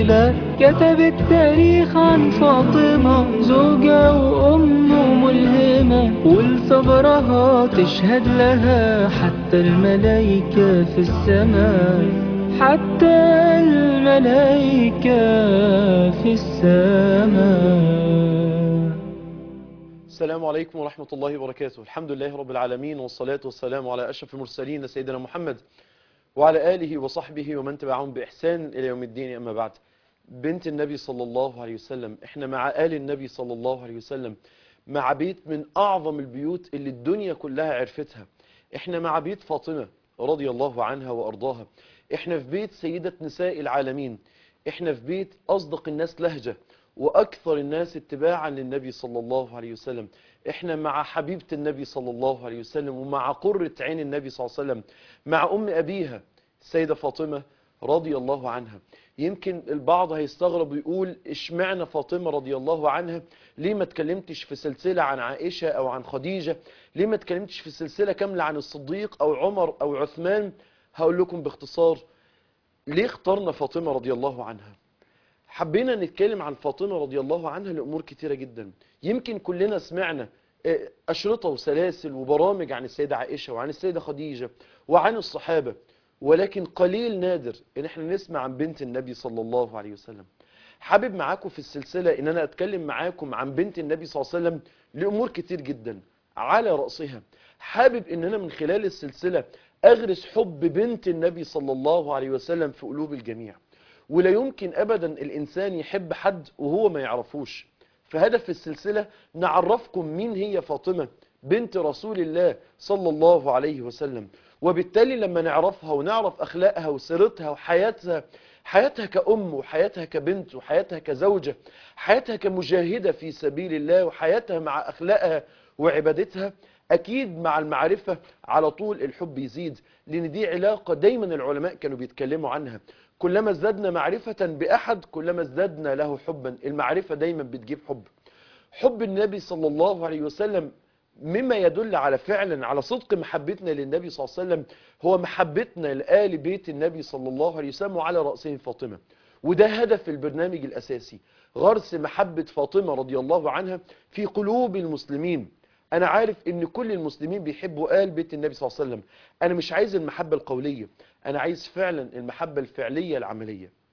جميلة كتب التاريخ عن فاطمة، زوجة وأم ملهمة، ولصبرها تشهد لها حتى الملائكة في السماء، حتى الملائكة في السماء. السلام عليكم ورحمة الله وبركاته. الحمد لله رب العالمين، والصلاة والسلام على أشرف المرسلين سيدنا محمد وعلى آله وصحبه ومن تبعهم بإحسان إلى يوم الدين. أما بعد، بنت النبي صلى الله عليه وسلم، احنا مع آل النبي صلى الله عليه وسلم، مع بيت من أعظم البيوت اللي الدنيا كلها عرفتها. احنا مع بيت فاطمة رضي الله عنها وأرضاها. احنا في بيت سيدة نساء العالمين. احنا في بيت أصدق الناس لهجة وأكثر الناس اتباعا للنبي صلى الله عليه وسلم. احنا مع حبيبة النبي صلى الله عليه وسلم، ومع قرة عين النبي صلى الله عليه وسلم، مع أم أبيها السيدة فاطمة رضي الله عنها. يمكن البعض هيستغرب ويقول اشمعنى فاطمة رضي الله عنها؟ ليه ما اتكلمتش في سلسلة عن عائشة أو عن خديجة؟ ليه ما اتكلمتش في سلسلة كاملة عن الصديق أو عمر أو عثمان؟ هقول لكم باختصار ليه اخترنا فاطمة رضي الله عنها. حبينا نتكلم عن فاطمة رضي الله عنها لأمور كتيرة جدا. يمكن كلنا سمعنا أشرطة وسلاسل وبرامج عن السيدة عائشة وعن السيدة خديجة وعن الصحابة، ولكن قليل نادر ان احنا نسمع عن بنت النبي صلى الله عليه وسلم. حابب معاكم في السلسلة ان انا اتكلم معاكم عن بنت النبي صلى الله عليه وسلم لأمور كتير جدا، على رأسها حابب ان انا من خلال السلسلة اغرس حب بنت النبي صلى الله عليه وسلم في قلوب الجميع. ولا يمكن ابدا الانسان يحب حد وهو ما يعرفوش. فهدف السلسلة نعرفكم مين هي فاطمة بنت رسول الله صلى الله عليه وسلم، وبالتالي لما نعرفها ونعرف أخلاقها وسيرتها وحياتها، حياتها كأم وحياتها كبنت وحياتها كزوجة، حياتها كمجاهدة في سبيل الله، وحياتها مع أخلاقها وعبادتها، أكيد مع المعرفة على طول الحب يزيد. لأن دي علاقة دايما العلماء كانوا بيتكلموا عنها، كلما ازددنا معرفة بأحد كلما ازددنا له حبا. المعرفة دايما بتجيب حب. حب النبي صلى الله عليه وسلم مما يدل على فعلا على صدق محبتنا للنبي صلى الله عليه وسلم هو محبتنا لآل بيت النبي صلى الله عليه وسلم، وعلى رأسهم فاطمة. وده هدف البرنامج الأساسي، غرس محبة فاطمة رضي الله عنها في قلوب المسلمين. أنا عارف إن كل المسلمين بيحبوا آل بيت النبي صلى الله عليه وسلم. أنا مش عايز المحبة القولية، أنا عايز فعلا المحبة الفعلية العملية.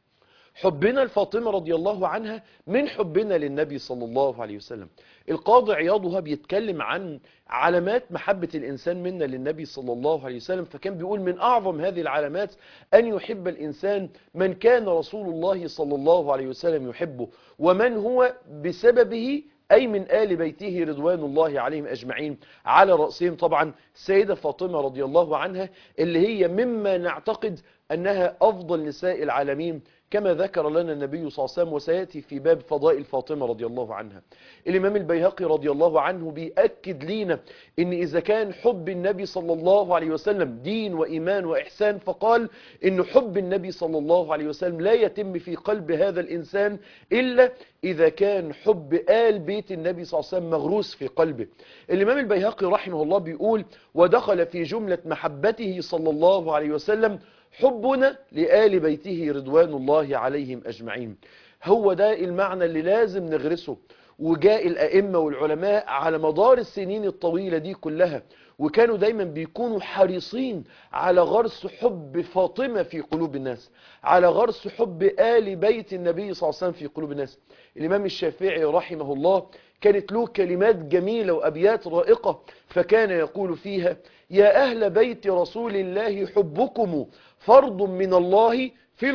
حبنا لفاطمة رضي الله عنها من حبنا للنبي صلى الله عليه وسلم. القاضي عياض وهو بيتكلم عن علامات محبة الإنسان منا للنبي صلى الله عليه وسلم، فكان بيقول من أعظم هذه العلامات أن يحب الإنسان من كان رسول الله صلى الله عليه وسلم يحبه، ومن هو بسببه أي من آل بيته رضوان الله عليهم أجمعين، على رأسهم طبعا السيدة فاطمة رضي الله عنها، اللي هي مما نعتقد أنها أفضل نساء العالمين كما ذكر لنا النبي صلى الله عليه وسلم، وسيأتي في باب فضائل فاطمة رضي الله عنها. الإمام البيهقي رضي الله عنه بيأكد لنا إن إذا كان حب النبي صلى الله عليه وسلم دين وإيمان وإحسان، فقال إن حب النبي صلى الله عليه وسلم لا يتم في قلب هذا الإنسان إلا إذا كان حب آل بيت النبي صلى الله عليه وسلم مغروس في قلبه. الإمام البيهقي رحمه الله بيقول ودخل في جملة محبته صلى الله عليه وسلم حبنا لآل بيته رضوان الله عليهم أجمعين. هو ده المعنى اللي لازم نغرسه. وجاء الأئمة والعلماء على مدار السنين الطويلة دي كلها وكانوا دايما بيكونوا حريصين على غرس حب فاطمة في قلوب الناس، على غرس حب آل بيت النبي صلى الله عليه وسلم في قلوب الناس. الإمام الشافعي رحمه الله كانت له كلمات جميلة وأبيات رائقة، فكان يقول فيها يا أهل بيت رسول الله حبكم فرض من الله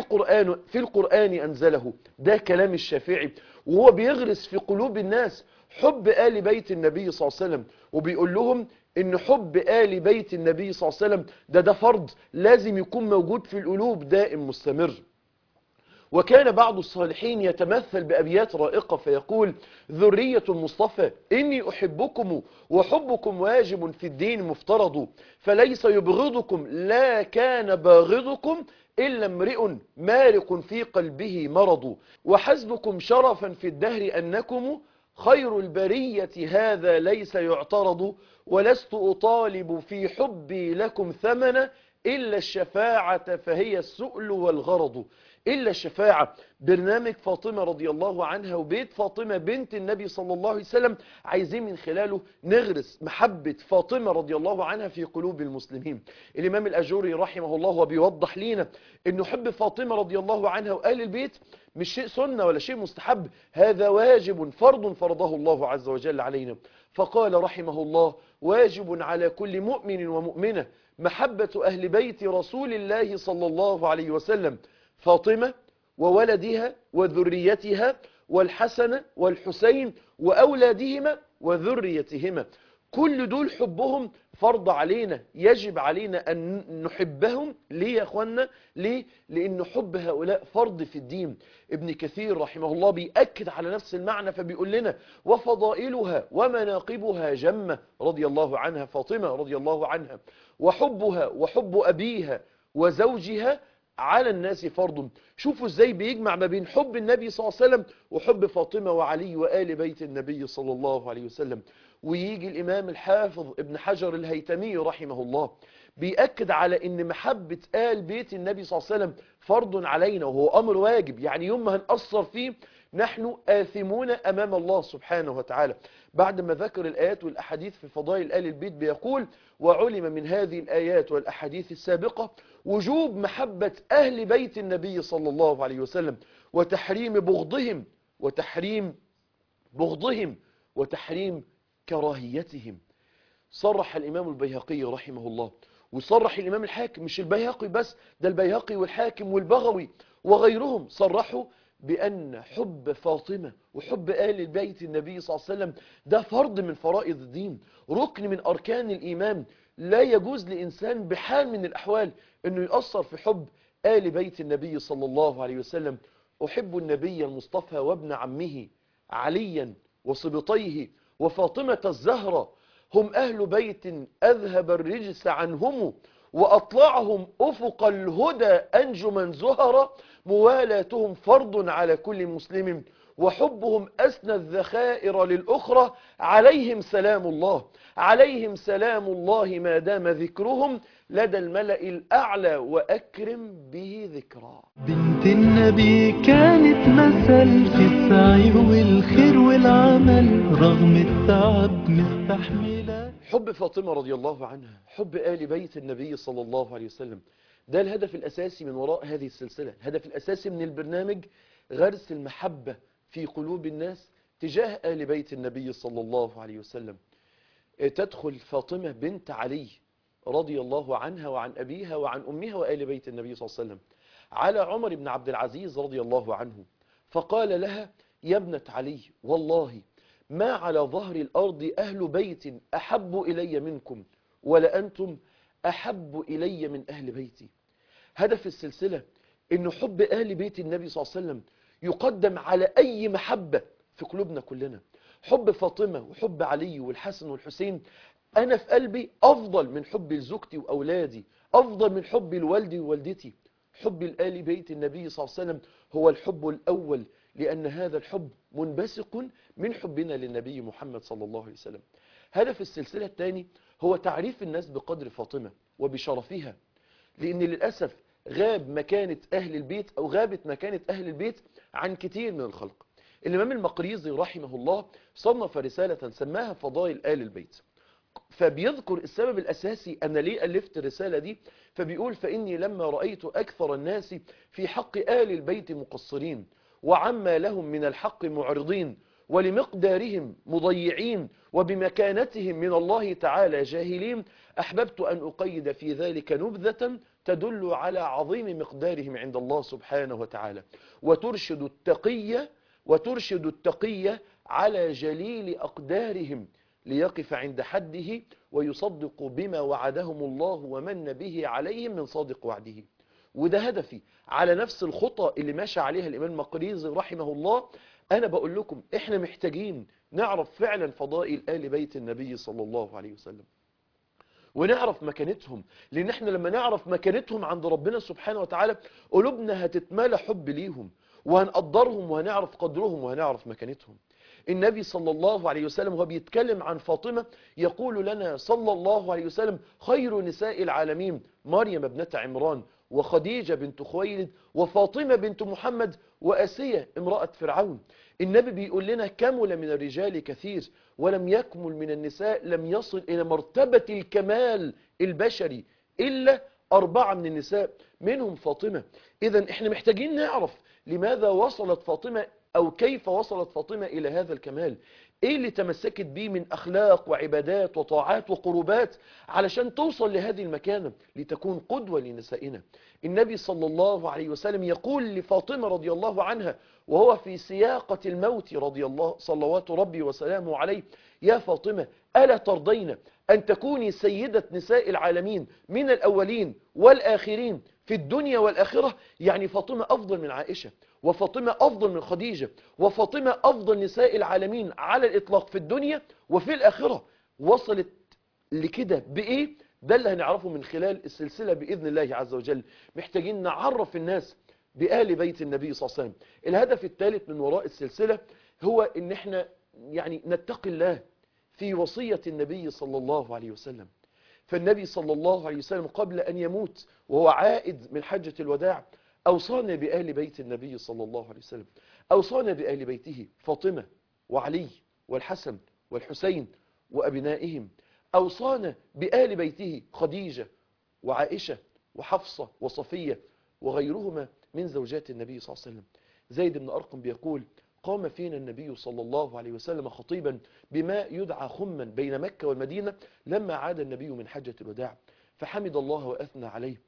في القرآن أنزله. ده كلام الشافعي وهو بيغرس في قلوب الناس حب آل بيت النبي صلى الله عليه وسلم، وبيقول لهم إن حب آل بيت النبي صلى الله عليه وسلم ده فرض لازم يكون موجود في القلوب دائم مستمر. وكان بعض الصالحين يتمثل بأبيات رائقة فيقول ذرية المصطفى إني أحبكم وحبكم واجب في الدين مفترض، فليس يبغضكم لا كان باغضكم إلا امرئ مارق في قلبه مرض، وحسبكم شرفا في الدهر أنكم خير البرية هذا ليس يعترض، ولست أطالب في حبي لكم ثمنا إلا الشفاعة فهي السؤل والغرض. إلا الشفاعة. برنامج فاطمة رضي الله عنها وبيت فاطمة بنت النبي صلى الله عليه وسلم عايزين من خلاله نغرس محبة فاطمة رضي الله عنها في قلوب المسلمين. الإمام الأجوري رحمه الله وبيوضح لنا أنه حب فاطمة رضي الله عنها وآل البيت مش شيء سنة ولا شيء مستحب، هذا واجب فرض فرضه الله عز وجل علينا. فقال رحمه الله: واجب على كل مؤمن ومؤمنة محبة أهل بيت رسول الله صلى الله عليه وسلم، فاطمة وولدها وذريتها والحسن والحسين وأولادهما وذريتهما، كل دول حبهم فرض علينا، يجب علينا أن نحبهم. ليه يا أخوانا؟ ليه؟ لأن حب هؤلاء فرض في الدين. ابن كثير رحمه الله بيأكد على نفس المعنى فبيقول لنا: وفضائلها ومناقبها جمة رضي الله عنها فاطمة رضي الله عنها، وحبها وحب أبيها وزوجها على الناس فرض. شوفوا ازاي بيجمع ما بين حب النبي صلى الله عليه وسلم وحب فاطمة وعلي وآل بيت النبي صلى الله عليه وسلم. ويجي الإمام الحافظ ابن حجر الهيتمي رحمه الله بيأكد على ان محبة آل بيت النبي صلى الله عليه وسلم فرض علينا وهو أمر واجب، يعني يوم ما هنأثر فيه نحن آثمون أمام الله سبحانه وتعالى. بعد ما ذكر الآيات والأحاديث في فضائل آل البيت بيقول: وعلم من هذه الآيات والأحاديث السابقة وجوب محبة أهل بيت النبي صلى الله عليه وسلم وتحريم بغضهم وتحريم كراهيتهم. صرح الإمام البيهقي رحمه الله وصرح الإمام الحاكم، مش البيهقي بس، ده البيهقي والحاكم والبغوي وغيرهم صرحوا بأن حب فاطمة وحب آل البيت النبي صلى الله عليه وسلم ده فرض من فرائض الدين، ركن من أركان الإيمان. لا يجوز لإنسان بحال من الأحوال أنه يأثر في حب آل بيت النبي صلى الله عليه وسلم. أحب النبي المصطفى وابن عمه عليا وصبطيه وفاطمة الزهرة، هم أهل بيت أذهب الرجس عنهم وأطلعهم أفق الهدى أنجما زهرا، موالاتهم فرض على كل مسلم وحبهم أسنى الذخائر للأخرى، عليهم سلام الله ما دام ذكرهم لدى الملأ الأعلى وأكرم به ذكرا. بنت النبي كانت مثل في السعي والخير والعمل، رغم التعب مستحملة. حب فاطمة رضي الله عنها، حب آل بيت النبي صلى الله عليه وسلم، ده الهدف الأساسي من وراء هذه السلسلة. الهدف الأساسي من البرنامج غرس المحبة في قلوب الناس تجاه آل بيت النبي صلى الله عليه وسلم. تدخل فاطمة بنت علي رضي الله عنها وعن أبيها وعن أمها وآل بيت النبي صلى الله عليه وسلم على عمر بن عبد العزيز رضي الله عنه، فقال لها: يا ابنة علي، والله ما على ظهر الأرض أهل بيت أحب إلي منكم، ولا أنتم أحب إلي من أهل بيتي. هدف السلسلة إن حب آل بيت النبي صلى الله عليه وسلم يقدم على أي محبة في قلوبنا كلنا. حب فاطمة وحب علي والحسن والحسين أنا في قلبي أفضل من حب لزوجتي وأولادي، أفضل من حب لوالدي ووالدتي. حب الآل بيت النبي صلى الله عليه وسلم هو الحب الأول، لأن هذا الحب منبثق من حبنا للنبي محمد صلى الله عليه وسلم. هدف السلسلة الثاني هو تعريف الناس بقدر فاطمة وبشرفها، لأن للأسف غابت مكانة أهل البيت عن كثير من الخلق. الإمام المقريزي رحمه الله صنف رسالة سماها فضائل آل البيت، فبيذكر السبب الأساسي أنا ليه ألفت الرسالة دي، فبيقول: فإني لما رأيت أكثر الناس في حق آل البيت مقصرين، وعما لهم من الحق معرضين، ولمقدارهم مضيعين، وبمكانتهم من الله تعالى جاهلين، أحببت أن أقيد في ذلك نبذة تدل على عظيم مقدارهم عند الله سبحانه وتعالى، وترشد التقية على جليل أقدارهم ليقف عند حده ويصدق بما وعدهم الله ومن به عليهم من صادق وعده. وده هدفي على نفس الخطة اللي ماشى عليها الإمام المقريزي رحمه الله. أنا بقول لكم إحنا محتاجين نعرف فعلا فضائل آل بيت النبي صلى الله عليه وسلم ونعرف مكانتهم، لأن احنا لما نعرف مكانتهم عند ربنا سبحانه وتعالى قلوبنا هتتملى حب ليهم، وهنقدرهم وهنعرف قدرهم وهنعرف مكانتهم. النبي صلى الله عليه وسلم وهو بيتكلم عن فاطمة يقول لنا صلى الله عليه وسلم: خير نساء العالمين مريم ابنة عمران وخديجة بنت خويلد وفاطمة بنت محمد وآسية امرأة فرعون. النبي بيقول لنا كمل من الرجال كثير ولم يكمل من النساء، لم يصل إلى مرتبة الكمال البشري إلا 4 من النساء منهم فاطمة. إذن إحنا محتاجين نعرف لماذا وصلت فاطمة أو كيف وصلت فاطمة إلى هذا الكمال، إيه اللي تمسكت به من أخلاق وعبادات وطاعات وقربات علشان توصل لهذه المكانة لتكون قدوة لنسائنا. النبي صلى الله عليه وسلم يقول لفاطمة رضي الله عنها وهو في سياقة الموت رضي الله صلوات ربي وسلامه عليه: يا فاطمة ألا ترضين أن تكوني سيدة نساء العالمين من الأولين والآخرين في الدنيا والآخرة؟ يعني فاطمة أفضل من عائشة، وفاطمة أفضل من خديجة، وفاطمة أفضل نساء العالمين على الإطلاق في الدنيا وفي الآخرة. وصلت لكده بإيه؟ ده اللي هنعرفه من خلال السلسلة بإذن الله عز وجل. محتاجين نعرف الناس بآل بيت النبي صلى الله عليه وسلم. الهدف الثالث من وراء السلسلة هو إن احنا يعني نتقي الله في وصية النبي صلى الله عليه وسلم. فالنبي صلى الله عليه وسلم قبل أن يموت وهو عائد من حجة الوداع أوصانا بآل بيت النبي صلى الله عليه وسلم، أوصانا بآل بيته فاطمة وعلي والحسن والحسين وأبنائهم، أوصانا بآل بيته خديجة وعائشة وحفصة وصفية وغيرهما من زوجات النبي صلى الله عليه وسلم. زيد بن أرقم بيقول: قام فينا النبي صلى الله عليه وسلم خطيبا بما يدعى خما بين مكة والمدينة لما عاد النبي من حجة الوداع، فحمد الله وأثنى عليه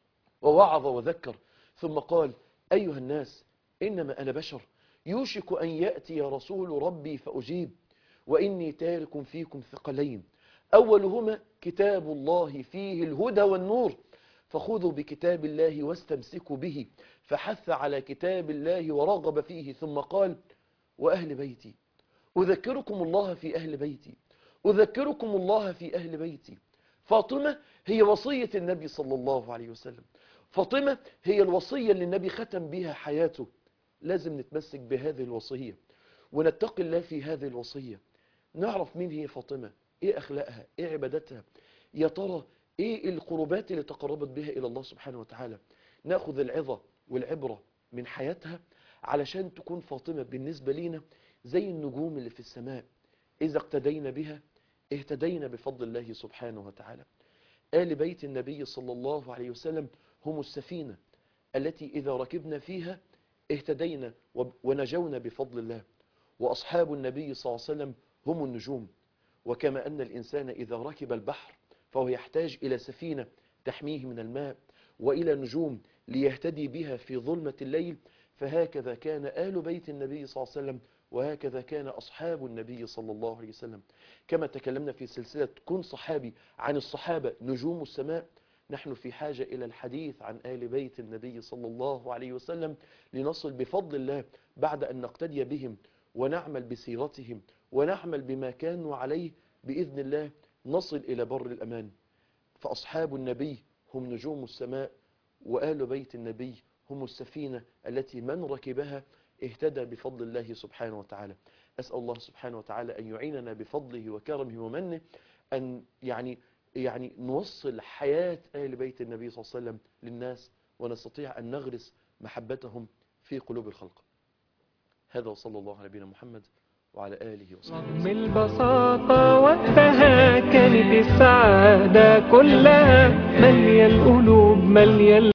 ووعظ وذكر، ثم قال: أيها الناس إنما أنا بشر يوشك أن يأتي رسول ربي فأجيب، وإني تارك فيكم ثقلين، أولهما كتاب الله فيه الهدى والنور، فخذوا بكتاب الله واستمسكوا به، فحث على كتاب الله ورغب فيه، ثم قال: وأهل بيتي أذكركم الله في أهل بيتي، أذكركم الله في أهل بيتي. فاطمة هي وصية النبي صلى الله عليه وسلم، فاطمة هي الوصية اللي النبي ختم بها حياته. لازم نتمسك بهذه الوصية ونتقي الله في هذه الوصية. نعرف مين هي فاطمة، ايه أخلاقها، ايه عبادتها، يا ترى ايه القربات اللي تقربت بها إلى الله سبحانه وتعالى. نأخذ العظة والعبرة من حياتها علشان تكون فاطمة بالنسبة لينا زي النجوم اللي في السماء، إذا اقتدينا بها اهتدينا بفضل الله سبحانه وتعالى. آل بيت النبي صلى الله عليه وسلم هم السفينة التي إذا ركبنا فيها اهتدينا ونجونا بفضل الله، وأصحاب النبي صلى الله عليه وسلم هم النجوم. وكما أن الإنسان إذا ركب البحر فهو يحتاج إلى سفينة تحميه من الماء وإلى نجوم ليهتدي بها في ظلمة الليل، فهكذا كان آل بيت النبي صلى الله عليه وسلم، وهكذا كان أصحاب النبي صلى الله عليه وسلم. كما تكلمنا في سلسلة كن صحابي عن الصحابة نجوم السماء، نحن في حاجة إلى الحديث عن آل بيت النبي صلى الله عليه وسلم لنصل بفضل الله بعد أن نقتدي بهم ونعمل بسيرتهم ونعمل بما كانوا عليه بإذن الله نصل إلى بر الأمان. فأصحاب النبي هم نجوم السماء، وآل بيت النبي هم السفينة التي من ركبها اهتدى بفضل الله سبحانه وتعالى. أسأل الله سبحانه وتعالى أن يعيننا بفضله وكرمه ومنه أن يعني نوصل حياة آل بيت النبي صلى الله عليه وسلم للناس، ونستطيع أن نغرس محبتهم في قلوب الخلق. هذا وصلى الله على نبينا محمد وعلى آله وصحبه رغم البساطة وقتها كانت السعادة كلها مليا القلوب مليا